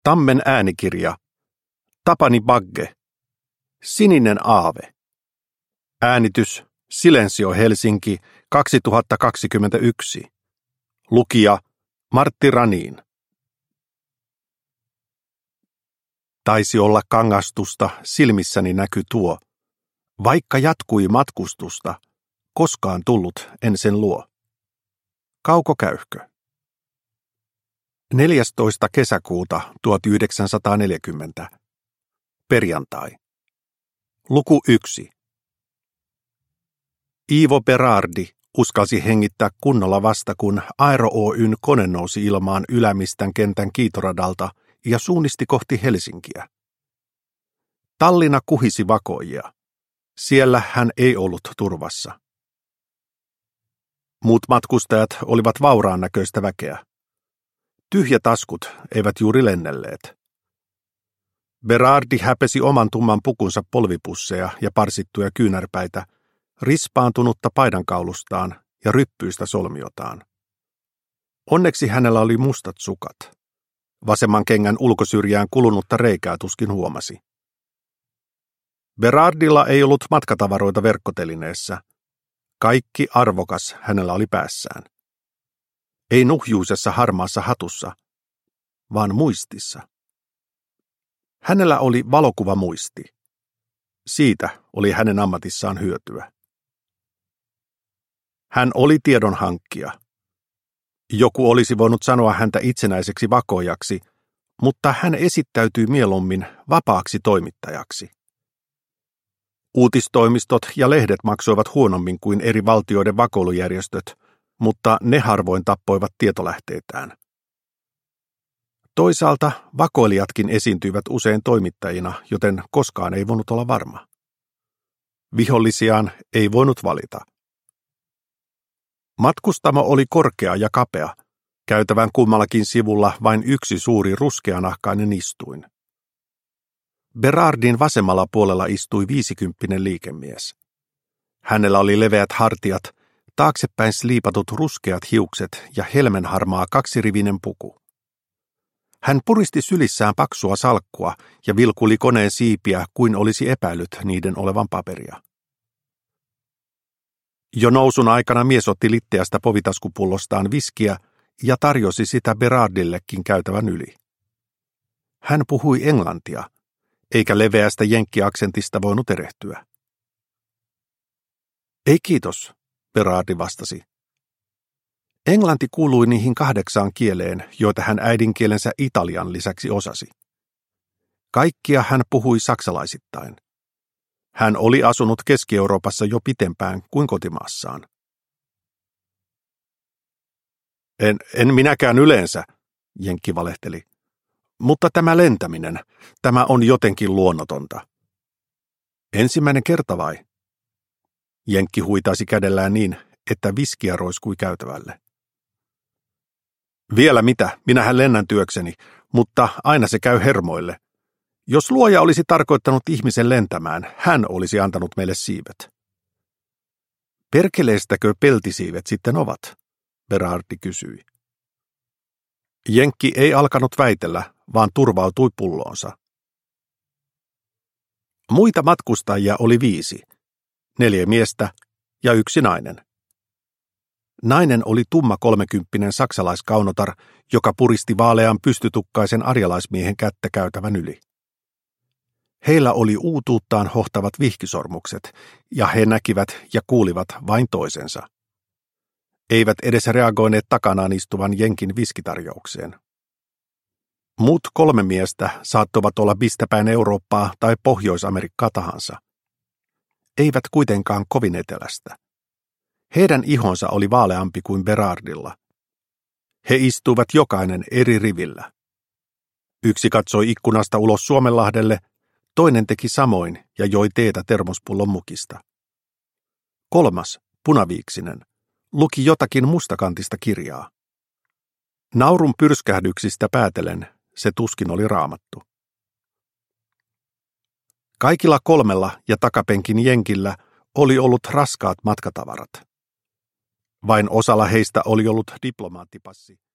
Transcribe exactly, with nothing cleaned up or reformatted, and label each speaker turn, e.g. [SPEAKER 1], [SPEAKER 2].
[SPEAKER 1] Tammen äänikirja. Tapani Bagge. Sininen aave. Äänitys Silensio Helsinki kaksituhattakaksikymmentäyksi. Lukija Martti Raniin. Taisi olla kangastusta, silmissäni näky tuo. Vaikka jatkui matkustusta, koskaan tullut en sen luo. Kauko Käyhkö. neljästoista kesäkuuta tuhatyhdeksänsataaneljäkymmentä. Perjantai. Luku yksi. Iivo Berardi uskalsi hengittää kunnolla vasta, kun Aero Oyn kone nousi ilmaan Ylämistän kentän kiitoradalta ja suunnisti kohti Helsinkiä. Tallinna kuhisi vakoijia. Siellä hän ei ollut turvassa. Muut matkustajat olivat vauraan näköistä väkeä. Tyhjätaskut eivät juuri lennelleet. Berardi häpesi oman tumman pukunsa polvipusseja ja parsittuja kyynärpäitä, rispaantunutta paidankaulustaan ja ryppyistä solmiotaan. Onneksi hänellä oli mustat sukat. Vasemman kengän ulkosyrjään kulunutta reikää tuskin huomasi. Berardilla ei ollut matkatavaroita verkkotelineessä. Kaikki arvokas hänellä oli päässään. Ei nuhjuisessa harmaassa hatussa, vaan muistissa. Hänellä oli valokuvamuisti. Siitä oli hänen ammatissaan hyötyä. Hän oli tiedonhankkija. Joku olisi voinut sanoa häntä itsenäiseksi vakojaksi, mutta hän esittäytyi mieluummin vapaaksi toimittajaksi. Uutistoimistot ja lehdet maksoivat huonommin kuin eri valtioiden vakoilujärjestöt, mutta ne harvoin tappoivat tietolähteitään. Toisaalta vakoilijatkin esiintyivät usein toimittajina, joten koskaan ei voinut olla varma. Vihollisiaan ei voinut valita. Matkustamo oli korkea ja kapea, käytävän kummallakin sivulla vain yksi suuri ruskeanahkainen istuin. Berardin vasemmalla puolella istui viisikymppinen liikemies. Hänellä oli leveät hartiat, taaksepäin sliipatut ruskeat hiukset ja helmenharmaa kaksirivinen puku. Hän puristi sylissään paksua salkkua ja vilkuli koneen siipiä, kuin olisi epäillyt niiden olevan paperia. Jo nousun aikana mies otti litteästä povitaskupullostaan viskiä ja tarjosi sitä Berardillekin käytävän yli. Hän puhui englantia, eikä leveästä jenkkiaksentista voinut erehtyä. Ei kiitos, Berardi vastasi. Englanti kuului niihin kahdeksaan kieleen, joita hän äidinkielensä italian lisäksi osasi. Kaikkia hän puhui saksalaisittain. Hän oli asunut Keski-Euroopassa jo pitempään kuin kotimaassaan. En, en minäkään yleensä, jenkki valehteli. Mutta tämä lentäminen, tämä on jotenkin luonnotonta. Ensimmäinen kerta vai? Jenkki huitaisi kädellään niin, että viskiä roiskui käytävälle. Vielä mitä, minähän lennän työkseni, mutta aina se käy hermoille. Jos luoja olisi tarkoittanut ihmisen lentämään, hän olisi antanut meille siivet. Perkeleistäkö peltisiivet sitten ovat? Berardi kysyi. Jenkki ei alkanut väitellä, vaan turvautui pulloonsa. Muita matkustajia oli viisi, neljä miestä ja yksi nainen. Nainen oli tumma kolmekymppinen saksalaiskaunotar, joka puristi vaalean pystytukkaisen arjalaismiehen kättä käytävän yli. Heillä oli uutuuttaan hohtavat vihkisormukset, ja he näkivät ja kuulivat vain toisensa. Eivät edes reagoineet takanaan istuvan jenkin viskitarjoukseen. Muut kolme miestä saattoivat olla mistäpäin Eurooppaa tai Pohjois-Amerikkaa tahansa. Eivät kuitenkaan kovin etelästä. Heidän ihonsa oli vaaleampi kuin Berardilla. He istuivat jokainen eri rivillä. Yksi katsoi ikkunasta ulos Suomenlahdelle, toinen teki samoin ja joi teetä termospullon mukista. Kolmas, punaviiksinen, luki jotakin mustakantista kirjaa. Naurun pyrskähdyksistä päätellen se tuskin oli raamattu. Kaikilla kolmella ja takapenkin jenkillä oli ollut raskaat matkatavarat. Vain osalla heistä oli ollut diplomaattipassi.